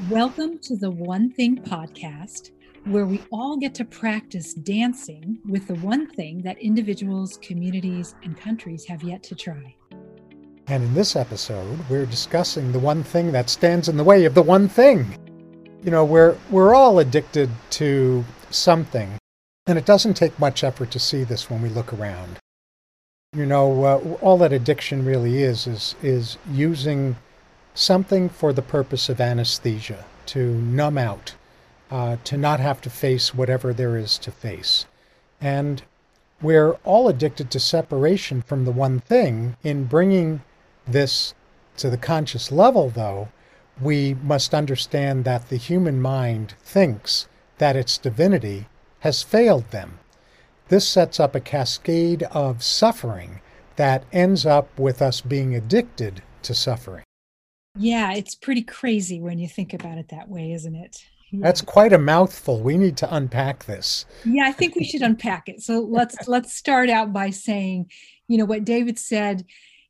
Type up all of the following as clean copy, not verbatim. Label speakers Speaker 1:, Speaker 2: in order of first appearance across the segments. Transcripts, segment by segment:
Speaker 1: Welcome to the One Thing podcast, where we all get to practice dancing with the one thing that individuals, communities, and countries have yet to try.
Speaker 2: And in this episode, we're discussing the one thing that stands in the way of the one thing. You know, we're all addicted to something, and it doesn't take much effort to see this when we look around. You know, all that addiction really is using something for the purpose of anesthesia, to numb out, to not have to face whatever there is to face. And we're all addicted to separation from the one thing. In bringing this to the conscious level, though, we must understand that the human mind thinks that its divinity has failed them. This sets up a cascade of suffering that ends up with us being addicted to suffering.
Speaker 1: Yeah, it's pretty crazy when you think about it that way, isn't it? Yeah.
Speaker 2: That's quite a mouthful. We need to unpack this.
Speaker 1: Yeah, I think we should unpack it. So let's start out by saying, you know, what David said.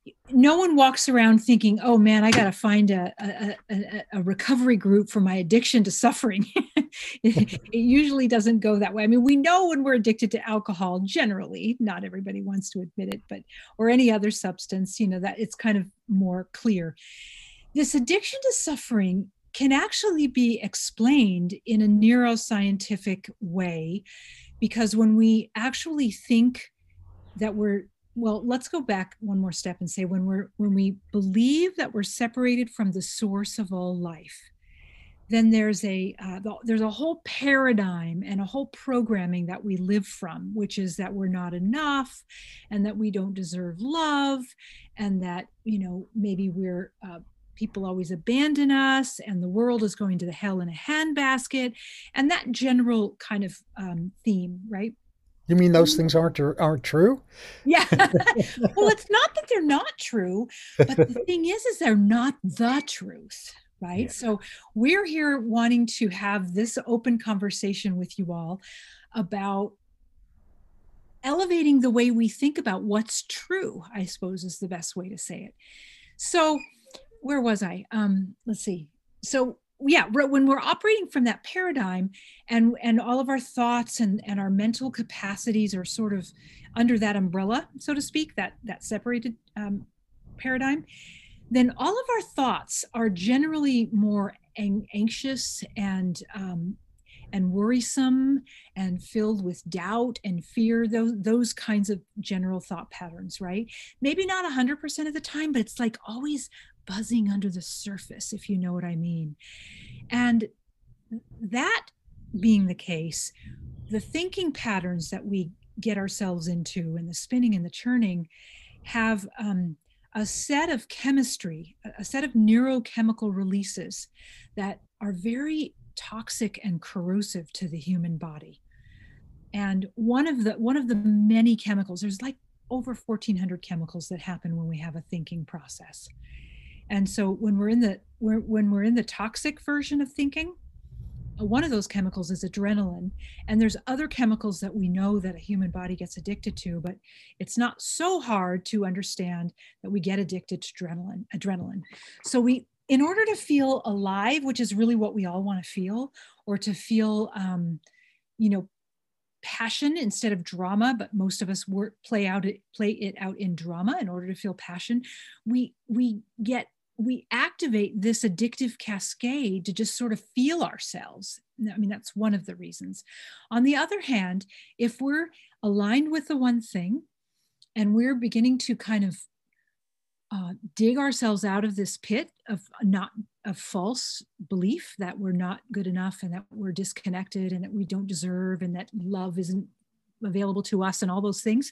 Speaker 1: No one walks around thinking, "Oh man, I got to find a recovery group for my addiction to suffering." It usually doesn't go that way. I mean, we know when we're addicted to alcohol, generally, not everybody wants to admit it, but or any other substance, you know, that it's kind of more clear. This addiction to suffering can actually be explained in a neuroscientific way, because when we actually think that let's go back one more step and say when we believe that we're separated from the source of all life, then there's a whole paradigm and a whole programming that we live from, which is that we're not enough, and that we don't deserve love, and that, you know, maybe we're people always abandon us, and the world is going to the hell in a handbasket, and that general kind of theme, right?
Speaker 2: You mean those things aren't true?
Speaker 1: Yeah. Well, it's not that they're not true, but the thing is they're not the truth, right?
Speaker 2: Yeah.
Speaker 1: So we're here wanting to have this open conversation with you all about elevating the way we think about what's true, I suppose is the best way to say it. So where was I? Let's see. So yeah, when we're operating from that paradigm, and all of our thoughts and our mental capacities are sort of under that umbrella, so to speak, that separated paradigm, then all of our thoughts are generally more anxious and worrisome and filled with doubt and fear, those kinds of general thought patterns, right? Maybe not 100% of the time, but it's like always buzzing under the surface, if you know what I mean. And that being the case, the thinking patterns that we get ourselves into and the spinning and the churning have a set of chemistry, a set of neurochemical releases that are very toxic and corrosive to the human body. And one of the many chemicals, there's like over 1,400 chemicals that happen when we have a thinking process. And so when we're in the toxic version of thinking, one of those chemicals is adrenaline, and there's other chemicals that we know that a human body gets addicted to, but it's not so hard to understand that we get addicted to adrenaline. So in order to feel alive, which is really what we all want to feel, or to feel you know, passion instead of drama, but most of us play it out in drama in order to feel passion, we activate this addictive cascade to just sort of feel ourselves. I mean, that's one of the reasons. On the other hand, if we're aligned with the one thing and we're beginning to kind of dig ourselves out of this pit of false belief that we're not good enough and that we're disconnected and that we don't deserve and that love isn't available to us and all those things,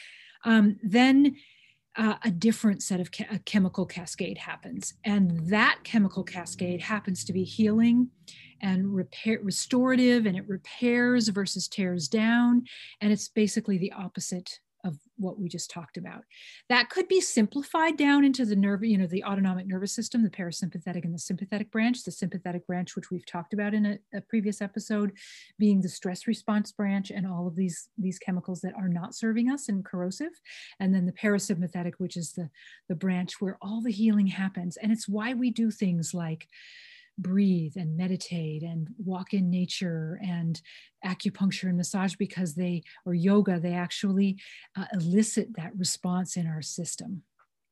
Speaker 1: then a different set of a chemical cascade happens. And that chemical cascade happens to be healing and restorative, and it repairs versus tears down. And it's basically the opposite of what we just talked about. That could be simplified down into the the autonomic nervous system, the parasympathetic and the sympathetic branch. The sympathetic branch, which we've talked about in a previous episode, being the stress response branch and all of these chemicals that are not serving us and corrosive. And then the parasympathetic, which is the branch where all the healing happens. And it's why we do things like breathe and meditate and walk in nature and acupuncture and massage because or yoga, they actually elicit that response in our system.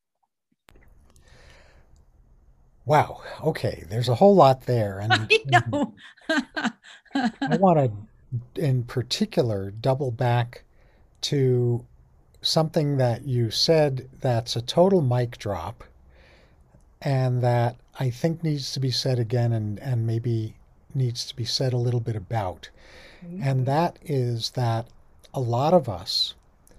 Speaker 2: Wow. Okay. There's a whole lot there. And,
Speaker 1: I
Speaker 2: and
Speaker 1: know.
Speaker 2: I want to, in particular, double back to something that you said that's a total mic drop and that I think needs to be said again and maybe needs to be said a little bit about. And that is that a lot of us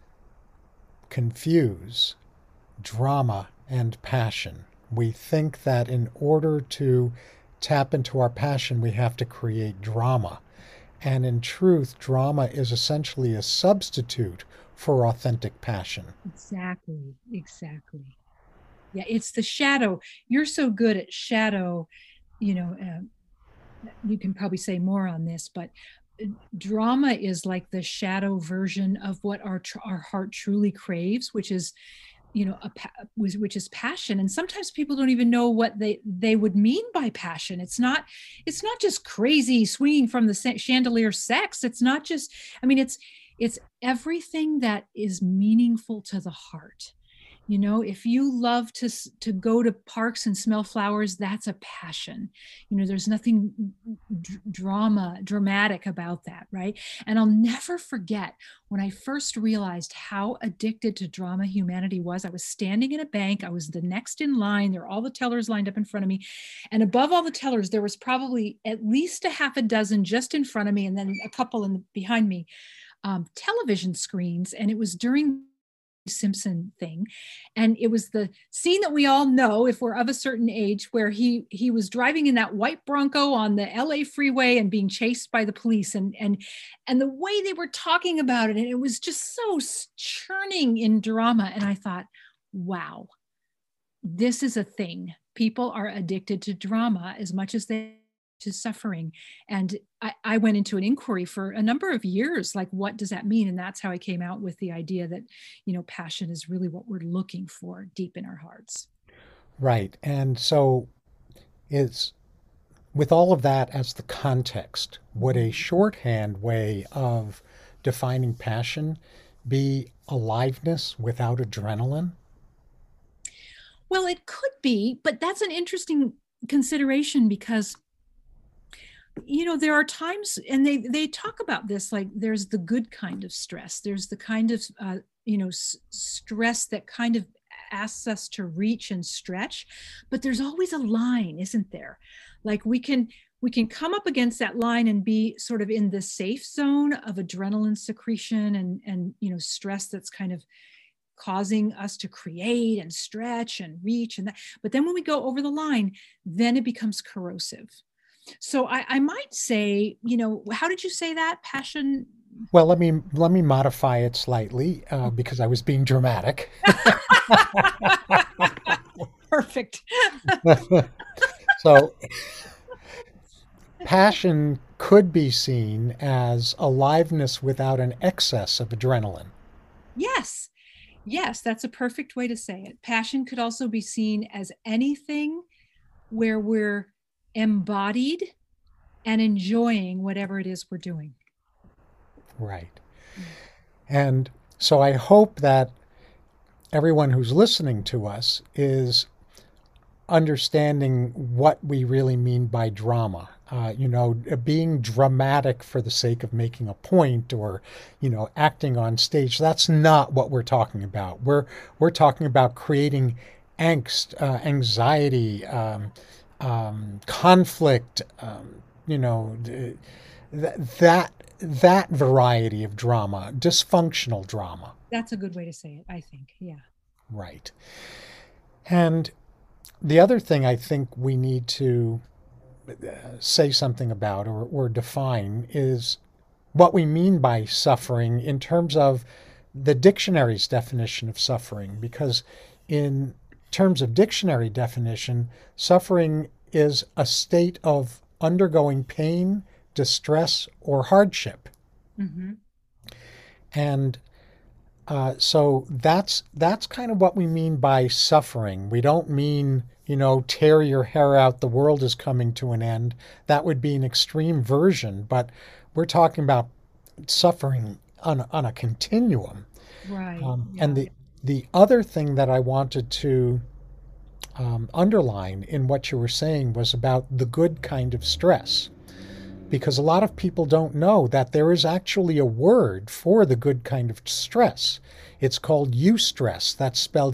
Speaker 2: confuse drama and passion. We think that in order to tap into our passion, we have to create drama. And in truth, drama is essentially a substitute for authentic passion.
Speaker 1: Exactly. Exactly. Yeah, it's the shadow. You're so good at shadow, you know, you can probably say more on this, but drama is like the shadow version of what our heart truly craves, which is, which is passion. And sometimes people don't even know what they would mean by passion. It's not just crazy swinging from the chandelier sex. It's not just, I mean, it's everything that is meaningful to the heart. If you love to go to parks and smell flowers, that's a passion. There's nothing dramatic about that, right? And I'll never forget when I first realized how addicted to drama humanity was. I was standing in a bank. I was the next in line. There were all the tellers lined up in front of me. And above all the tellers, there was probably at least a half a dozen just in front of me, and then a couple behind me, television screens. And it was during Simpson thing, and it was the scene that we all know if we're of a certain age, where he was driving in that white Bronco on the LA freeway and being chased by the police, and the way they were talking about it, and it was just so churning in drama. And I thought, wow, this is a thing. People are addicted to drama as much as they to suffering. And I went into an inquiry for a number of years, like, what does that mean? And that's how I came out with the idea that, passion is really what we're looking for deep in our hearts.
Speaker 2: Right. And so it's with all of that as the context, would a shorthand way of defining passion be aliveness without adrenaline?
Speaker 1: Well, it could be, but that's an interesting consideration because there are times, and they talk about this, like there's the good kind of stress, there's the kind of stress that kind of asks us to reach and stretch, but there's always a line, isn't there? Like we can come up against that line and be sort of in the safe zone of adrenaline secretion and stress that's kind of causing us to create and stretch and reach and that. But then when we go over the line, then it becomes corrosive. So I might say, how did you say that? Passion?
Speaker 2: Well, let me modify it slightly because I was being dramatic.
Speaker 1: Perfect.
Speaker 2: So, passion could be seen as aliveness without an excess of adrenaline.
Speaker 1: Yes. Yes, that's a perfect way to say it. Passion could also be seen as anything where we're embodied and enjoying whatever it is we're doing.
Speaker 2: Right. And so I hope that everyone who's listening to us is understanding what we really mean by drama. Being dramatic for the sake of making a point or, acting on stage. That's not what we're talking about. We're talking about creating angst, anxiety, conflict, that variety of drama, dysfunctional drama.
Speaker 1: That's a good way to say it, I think. Yeah.
Speaker 2: Right. And the other thing I think we need to say something about or define is what we mean by suffering in terms of the dictionary's definition of suffering, because in terms of dictionary definition, suffering is a state of undergoing pain, distress, or hardship.
Speaker 1: Mm-hmm.
Speaker 2: And So that's kind of what we mean by suffering. We don't mean, tear your hair out, the world is coming to an end. That would be an extreme version, but we're talking about suffering on a continuum.
Speaker 1: Right.
Speaker 2: And
Speaker 1: Yeah.
Speaker 2: the other thing that I wanted to underline in what you were saying was about the good kind of stress, because a lot of people don't know that there is actually a word for the good kind of stress. It's called eustress. That's spelled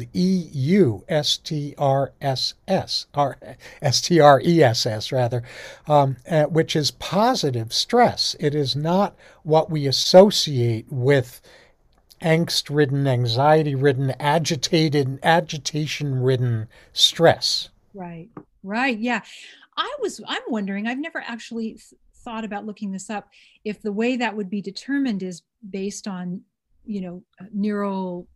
Speaker 2: EUSTRSS, or STRESS rather, which is positive stress. It is not what we associate with angst-ridden, anxiety-ridden, agitated, agitation-ridden stress.
Speaker 1: Right. Right. Yeah. I'm wondering, I've never actually thought about looking this up, if the way that would be determined is based on, neural,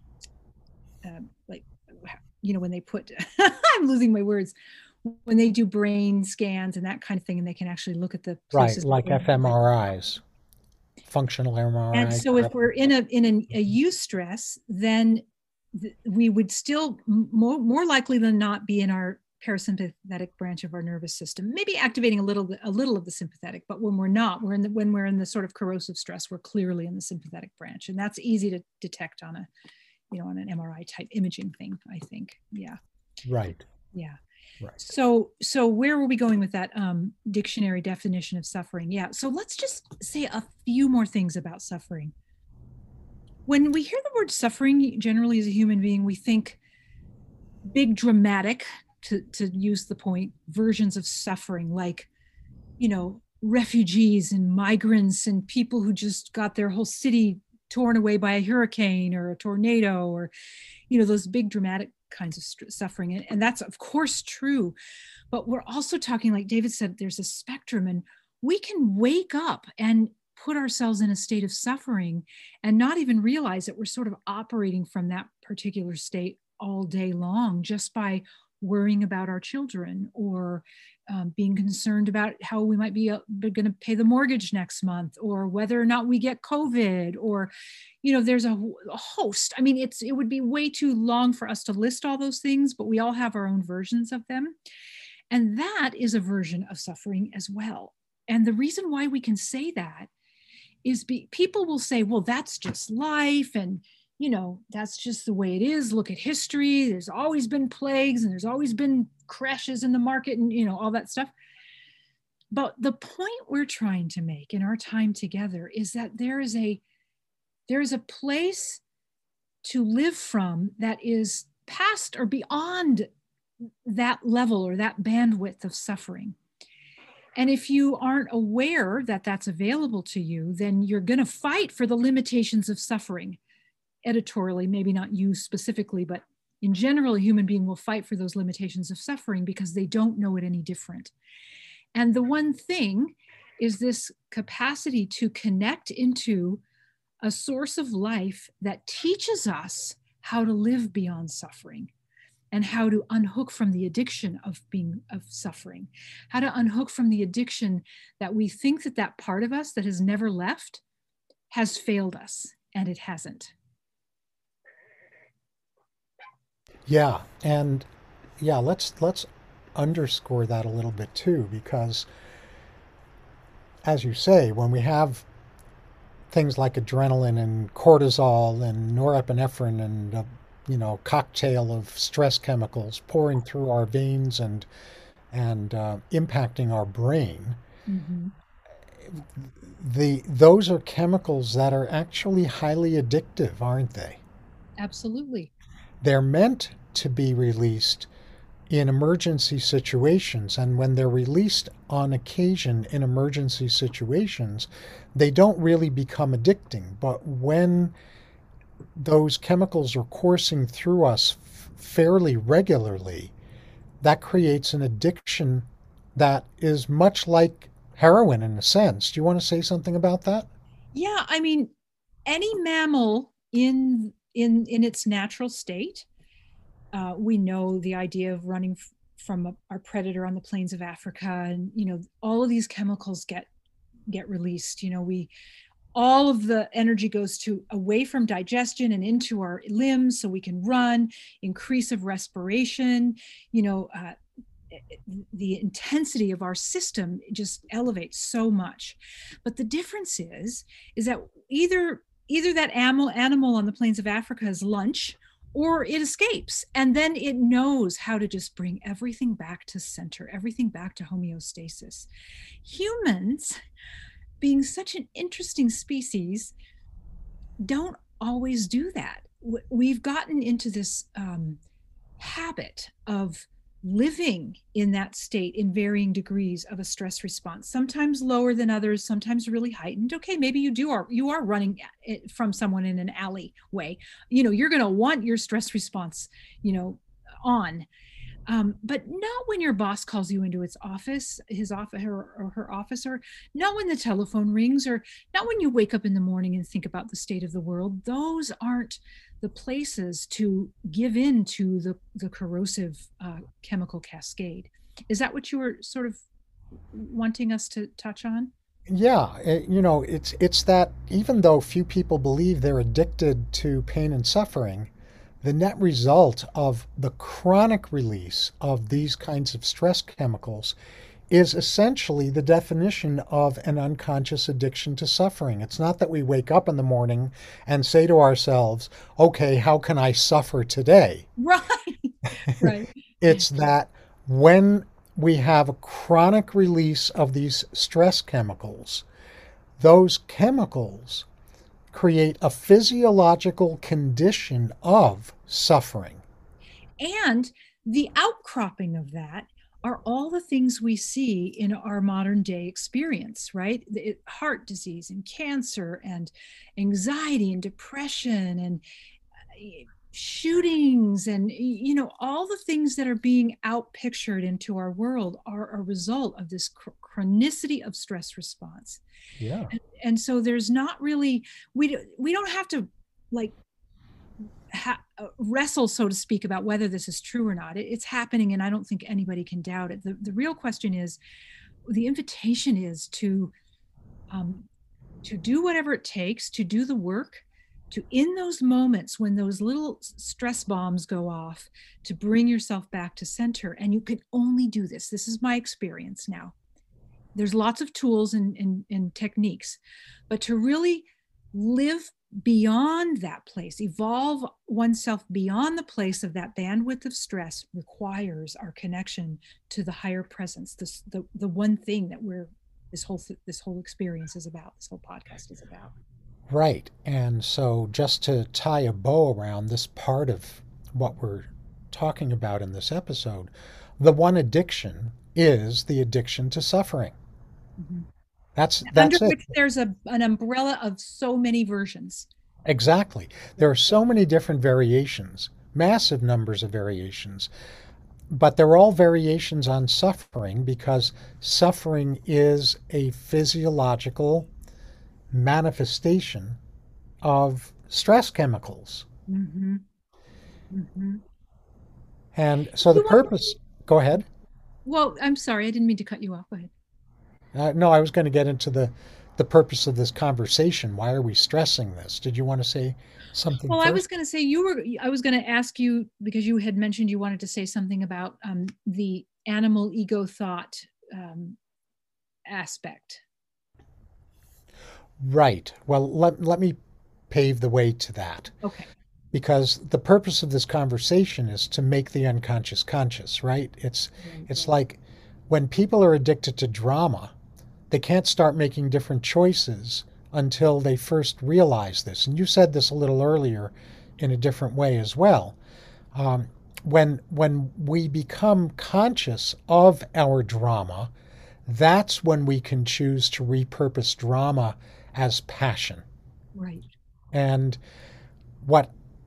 Speaker 1: like, when they put, I'm losing my words, when they do brain scans and that kind of thing, and they can actually look at the
Speaker 2: Right,
Speaker 1: places.
Speaker 2: like fMRIs, functional
Speaker 1: And
Speaker 2: MRI.
Speaker 1: so if we're in a eustress, then we would still more likely than not be in our parasympathetic branch of our nervous system, maybe activating a little of the sympathetic. But when we're not, when we're in the sort of corrosive stress, we're clearly in the sympathetic branch, and that's easy to detect on on an MRI type imaging thing, I think. Yeah.
Speaker 2: Right,
Speaker 1: Yeah.
Speaker 2: right.
Speaker 1: So where were we going with that dictionary definition of suffering? Yeah. So let's just say a few more things about suffering. When we hear the word suffering, generally as a human being, we think big dramatic, to use the point, versions of suffering, like, refugees and migrants and people who just got their whole city torn away by a hurricane or a tornado, or, those big dramatic kinds of suffering. And that's, of course, true. But we're also talking, like David said, there's a spectrum, and we can wake up and put ourselves in a state of suffering and not even realize that we're sort of operating from that particular state all day long, just by worrying about our children, or being concerned about how we might be going to pay the mortgage next month, or whether or not we get COVID, or, there's a host. I mean, it would be way too long for us to list all those things, but we all have our own versions of them. And that is a version of suffering as well. And the reason why we can say that is people will say, well, that's just life. And, that's just the way it is. Look at history. There's always been plagues, and there's always been crashes in the market, and, all that stuff. But the point we're trying to make in our time together is that there is a place to live from that is past or beyond that level or that bandwidth of suffering. And if you aren't aware that that's available to you, then you're going to fight for the limitations of suffering. Editorially, maybe not you specifically, but in general, a human being will fight for those limitations of suffering because they don't know it any different. And the one thing is this capacity to connect into a source of life that teaches us how to live beyond suffering, and how to unhook from the addiction of suffering, how to unhook from the addiction that we think that part of us that has never left has failed us, and it hasn't.
Speaker 2: Yeah, and yeah, let's underscore that a little bit too, because as you say, when we have things like adrenaline and cortisol and norepinephrine and cocktail of stress chemicals pouring through our veins and impacting our brain,
Speaker 1: Mm-hmm.
Speaker 2: those are chemicals that are actually highly addictive, aren't they?
Speaker 1: Absolutely.
Speaker 2: They're meant to be released in emergency situations, and when they're released on occasion in emergency situations, they don't really become addicting. But when those chemicals are coursing through us fairly regularly, that creates an addiction that is much like heroin in a sense. Do you want to say something about that?
Speaker 1: Yeah, I mean, any mammal in its natural state, we know the idea of running from our predator on the plains of Africa, and all of these chemicals get released. We all of the energy goes to away from digestion and into our limbs so we can run, increase of respiration, you know, the intensity of our system just elevates so much. But the difference is that either that animal on the plains of Africa is lunch, or it escapes, and then it knows how to just bring everything back to center, everything back to homeostasis. Humans, being such an interesting species, don't always do that. We've gotten into this habit of living in that state in varying degrees of a stress response, sometimes lower than others, sometimes really heightened. Okay, maybe you are running from someone in an alleyway, you know, you're going to want your stress response, you know, on. But not when your boss calls you into his office, or her office, or not when the telephone rings, or not when you wake up in the morning and think about the state of the world. Those aren't the places to give in to the corrosive chemical cascade. Is that what you were sort of wanting us to touch on?
Speaker 2: Yeah, you know, it's that even though few people believe they're addicted to pain and suffering, the net result of the chronic release of these kinds of stress chemicals is essentially the definition of an unconscious addiction to suffering. It's not that we wake up in the morning and say to ourselves, okay, how can I suffer today?
Speaker 1: Right. Right.
Speaker 2: It's that when we have a chronic release of these stress chemicals, those chemicals create a physiological condition of suffering.
Speaker 1: And the outcropping of that are all the things we see in our modern day experience, right? Heart disease and cancer and anxiety and depression and shootings, and you know, all the things that are being outpictured into our world are a result of this chronicity of stress response.
Speaker 2: Yeah.
Speaker 1: And so there's not really, we don't have to like wrestle, so to speak, about whether this is true or not. It's happening, and I don't think anybody can doubt it. The real question is, the invitation is to do whatever it takes, to do the work, to, in those moments when those little stress bombs go off, to bring yourself back to center. And you can only do this. This is my experience now. There's lots of tools and techniques, but to really live beyond that place, evolve oneself beyond the place of that bandwidth of stress, requires our connection to the higher presence, the one thing that this whole experience is about, this whole podcast is about.
Speaker 2: Right. And so, just to tie a bow around this part of what we're talking about in this episode, the one addiction is the addiction to suffering.
Speaker 1: Mm-hmm.
Speaker 2: That's
Speaker 1: Under
Speaker 2: it.
Speaker 1: which there's an umbrella of so many versions.
Speaker 2: Exactly. There are so many different variations, massive numbers of variations, but they're all variations on suffering because suffering is a physiological manifestation of stress chemicals.
Speaker 1: Mm-hmm. Mm-hmm.
Speaker 2: And so the purpose, go ahead.
Speaker 1: Well, I'm sorry, I didn't mean to cut you off. Go ahead.
Speaker 2: No, I was going to get into the purpose of this conversation. Why are we stressing this? Did you want to say something
Speaker 1: Well,
Speaker 2: first?
Speaker 1: I was going to say I was going to ask you, because you had mentioned you wanted to say something about the animal ego thought aspect.
Speaker 2: Right. Well, let me pave the way to that.
Speaker 1: Okay.
Speaker 2: Because the purpose of this conversation is to make the unconscious conscious, right? It's like when people are addicted to drama, they can't start making different choices until they first realize this. And you said this a little earlier in a different way as well. When we become conscious of our drama, that's when we can choose to repurpose drama as passion.
Speaker 1: Right.
Speaker 2: And what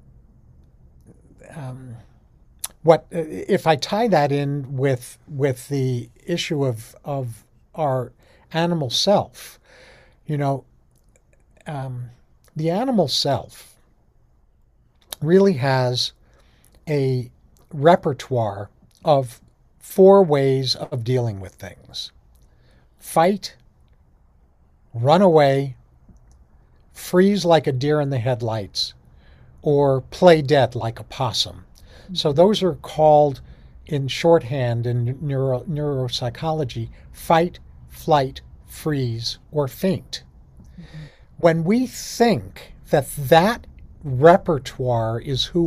Speaker 2: if I tie that in with the issue of our animal self? You know, the animal self really has a repertoire of 4 ways of dealing with things: fight, run away, freeze like a deer in the headlights, or play dead like a possum. So those are called, in shorthand in neuropsychology, fight, flight, freeze, or faint.
Speaker 1: Mhm.
Speaker 2: When we think that that repertoire is who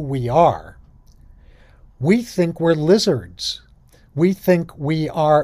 Speaker 2: we think we're lizards. We think we are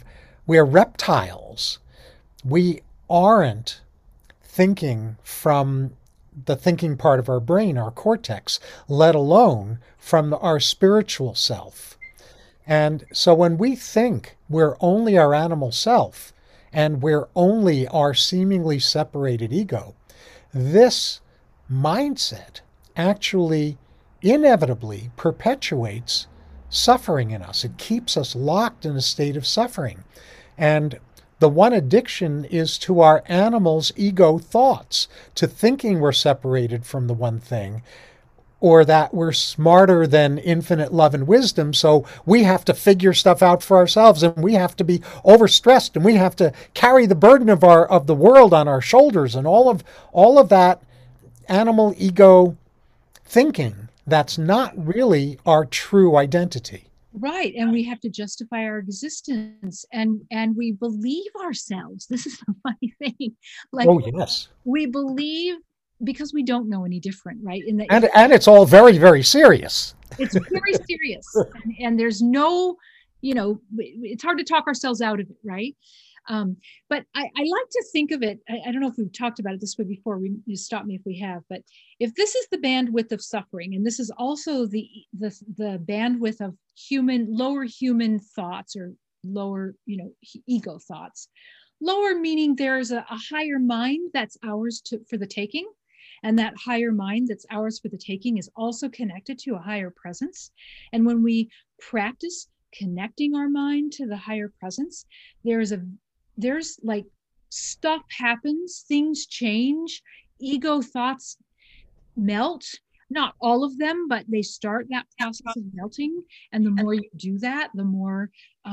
Speaker 2: reptiles. We aren't thinking from the thinking part of our brain, our cortex, let alone from our spiritual self. And so when we think we're only our animal self and we're only our seemingly separated ego, this mindset actually inevitably perpetuates suffering in us. It keeps us locked in a state of suffering. And the one addiction is to our animal's ego thoughts, to thinking we're separated from the one thing, or that we're smarter than infinite love and wisdom, so we have to figure stuff out for ourselves, and we have to be overstressed, and we have to carry the burden of the world on our shoulders, and all of that animal ego thinking that's not really our true identity.
Speaker 1: Right. And we have to justify our existence, and we believe ourselves. This is the funny thing. Like,
Speaker 2: Oh yes.
Speaker 1: we believe because we don't know any different, right?
Speaker 2: And it's all very, very serious.
Speaker 1: It's very serious. And there's no, it's hard to talk ourselves out of it, right? But I like to think of it. I don't know if we've talked about it this way before. You stop me if we have. But if this is the bandwidth of suffering, and this is also the bandwidth of lower human thoughts, or lower, ego thoughts. Lower meaning there's a higher mind that's ours for the taking. And that higher mind that's ours for the taking is also connected to a higher presence. And when we practice connecting our mind to the higher presence, there's like stuff happens, things change, ego thoughts melt. Not all of them, but they start that process of melting. And the more you do that, the more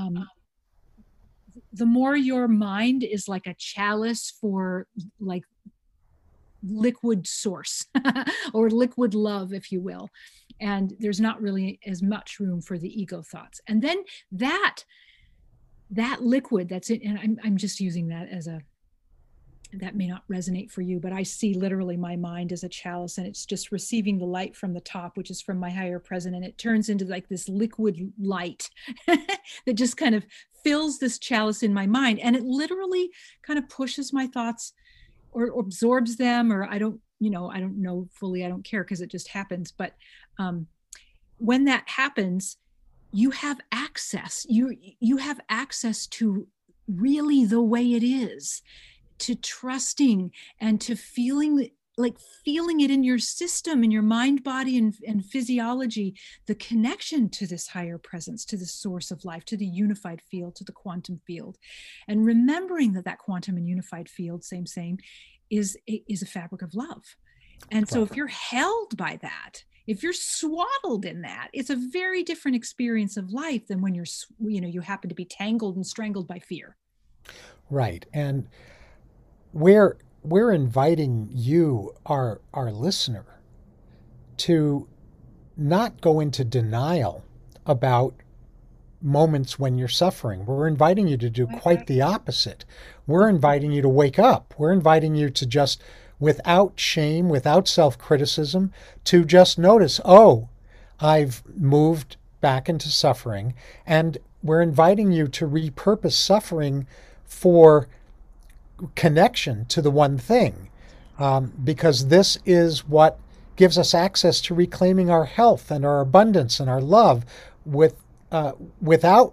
Speaker 1: your mind is like a chalice for like liquid source or liquid love, if you will. And there's not really as much room for the ego thoughts. And then that liquid that's in, and I'm just using that that may not resonate for you, but I see literally my mind as a chalice, and it's just receiving the light from the top, which is from my higher present, and it turns into like this liquid light that just kind of fills this chalice in my mind, and it literally kind of pushes my thoughts or absorbs them, or I don't know fully, I don't care, because it just happens. But when that happens, you have access. You have access to really the way it is, to trusting and to feeling it in your system, in your mind, body, and physiology, the connection to this higher presence, to the source of life, to the unified field, to the quantum field. And remembering that quantum and unified field, same, is a fabric of love. And so if you're held by that, if you're swaddled in that, it's a very different experience of life than when you happen to be tangled and strangled by fear.
Speaker 2: Right. And we're inviting you, our listener, to not go into denial about moments when you're suffering. We're inviting you to do quite the opposite. We're inviting you to wake up. We're inviting you to just, without shame, without self-criticism, to just notice, oh, I've moved back into suffering. And we're inviting you to repurpose suffering for connection to the one thing, because this is what gives us access to reclaiming our health and our abundance and our love, without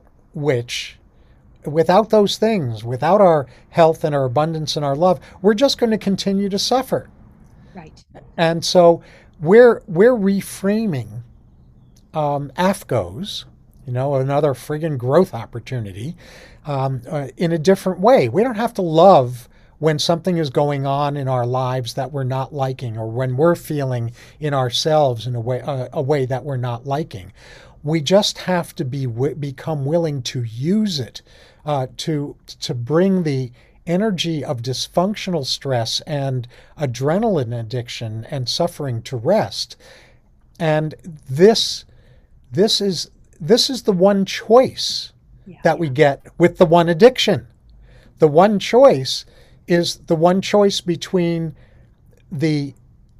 Speaker 2: those things, without our health and our abundance and our love, we're just going to continue to suffer.
Speaker 1: Right.
Speaker 2: And so we're reframing AFGOS, another friggin' growth opportunity, in a different way. We don't have to love when something is going on in our lives that we're not liking, or when we're feeling in ourselves in a way that we're not liking. We just have to become willing to use it, to bring the energy of dysfunctional stress and adrenaline addiction and suffering to rest. And this is the one choice that we get with the one addiction. The one choice is the one choice between the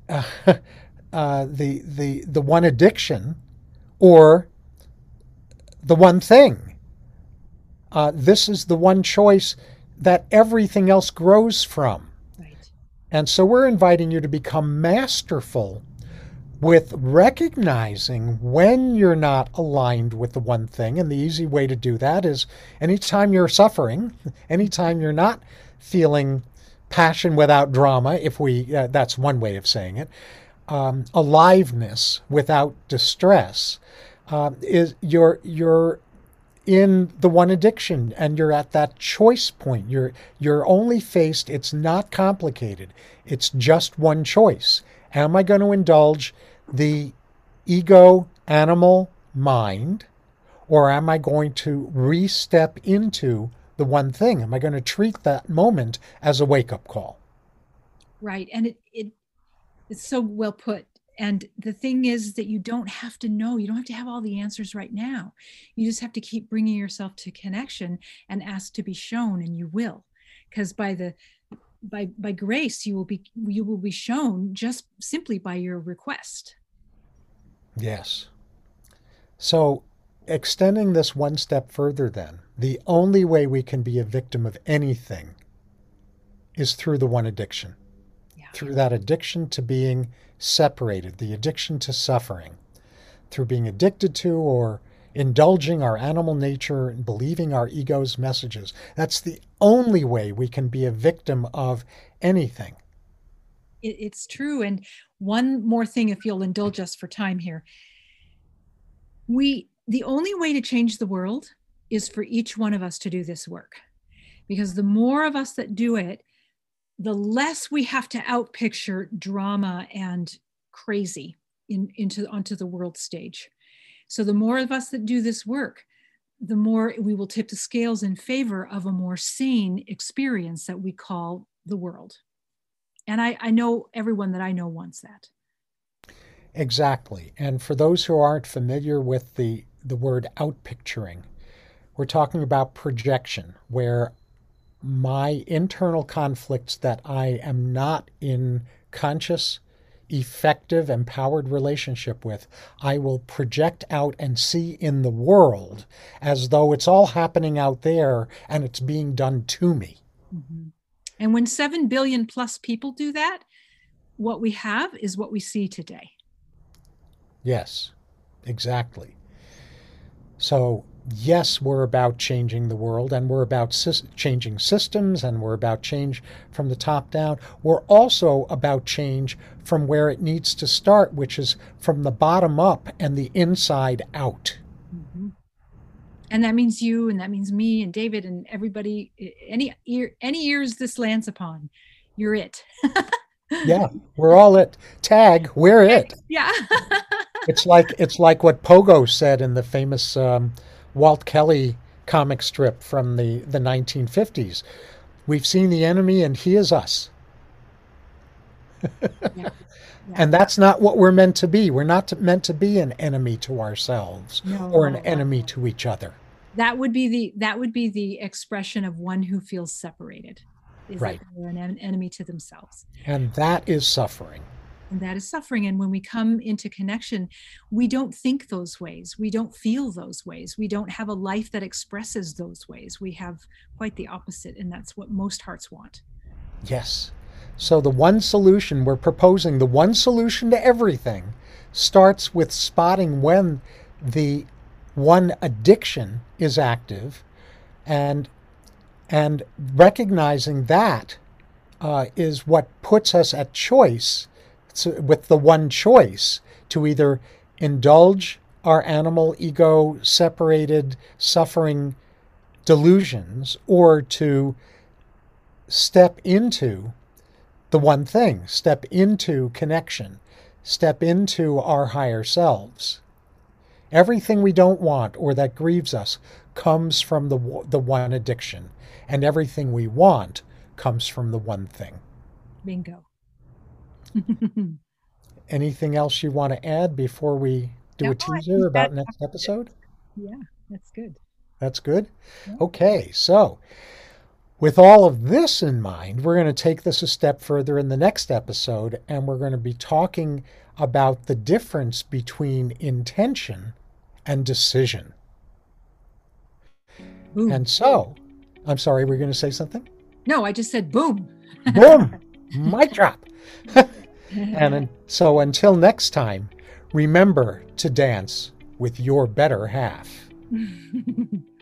Speaker 2: one addiction or the one thing. This is the one choice that everything else grows from.
Speaker 1: Right.
Speaker 2: And so we're inviting you to become masterful with recognizing when you're not aligned with the one thing. And the easy way to do that is anytime you're suffering, anytime you're not feeling passion without drama, if we that's one way of saying it, aliveness without distress, is you're in the one addiction, and you're at that choice point. You're only faced, it's not complicated. It's just one choice. Am I going to indulge the ego animal mind, or am I going to re-step into the one thing? Am I going to treat that moment as a wake-up call?
Speaker 1: Right. And it's so well put. And the thing is that you don't have to know, you don't have to have all the answers right now. You just have to keep bringing yourself to connection and ask to be shown, and you will. Because by grace, you will be shown just simply by your request.
Speaker 2: Yes. So extending this one step further then, the only way we can be a victim of anything is through the one addiction. Yeah. Through that addiction to being separated, the addiction to suffering, through being addicted to or indulging our animal nature and believing our ego's messages. That's the only way we can be a victim of anything.
Speaker 1: It's true. And one more thing, if you'll indulge us for time here. The only way to change the world is for each one of us to do this work. Because the more of us that do it, the less we have to outpicture drama and crazy onto the world stage. So the more of us that do this work, the more we will tip the scales in favor of a more sane experience that we call the world. And I know everyone that I know wants that.
Speaker 2: Exactly. And for those who aren't familiar with the word outpicturing, we're talking about projection, where my internal conflicts that I am not in conscious, effective, empowered relationship with, I will project out and see in the world as though it's all happening out there and it's being done to me.
Speaker 1: Mm-hmm. And when 7 billion plus people do that, what we have is what we see today.
Speaker 2: Yes, exactly. So yes, we're about changing the world, and we're about changing systems, and we're about change from the top down. We're also about change from where it needs to start, which is from the bottom up and the inside out.
Speaker 1: Mm-hmm. And that means you, and that means me, and David, and everybody, any ears this lands upon, you're it.
Speaker 2: Yeah, we're all it. Tag, we're it.
Speaker 1: Yeah.
Speaker 2: It's like what Pogo said in the famous Walt Kelly comic strip from the 1950s. We've seen the enemy and he is us. Yeah. And that's not what we're meant to be. We're not meant to be an enemy to ourselves or an enemy to each other.
Speaker 1: That would be the expression of one who feels separated. Right. They're an enemy to themselves.
Speaker 2: And that is suffering.
Speaker 1: And that is suffering. And when we come into connection, we don't think those ways. We don't feel those ways. We don't have a life that expresses those ways. We have quite the opposite. And that's what most hearts want.
Speaker 2: Yes. So the one solution we're proposing, the one solution to everything, starts with spotting when the one addiction is active and recognizing that is what puts us at choice, with the one choice to either indulge our animal ego separated suffering delusions or to step into the one thing, step into connection, step into our higher selves. Everything we don't want or that grieves us comes from the one addiction, and everything we want comes from the one thing.
Speaker 1: Bingo.
Speaker 2: Anything else you want to add before we do
Speaker 1: No,
Speaker 2: a
Speaker 1: I
Speaker 2: teaser
Speaker 1: think
Speaker 2: about
Speaker 1: that
Speaker 2: next episode?
Speaker 1: Yeah, that's good.
Speaker 2: That's good?
Speaker 1: Yeah.
Speaker 2: Okay, so with all of this in mind, we're going to take this a step further in the next episode, and we're going to be talking about the difference between intention and decision.
Speaker 1: Boom.
Speaker 2: And so, I'm sorry, were you going to say something?
Speaker 1: No, I just said boom.
Speaker 2: Boom! Mic drop. And so until next time, remember to dance with your better half.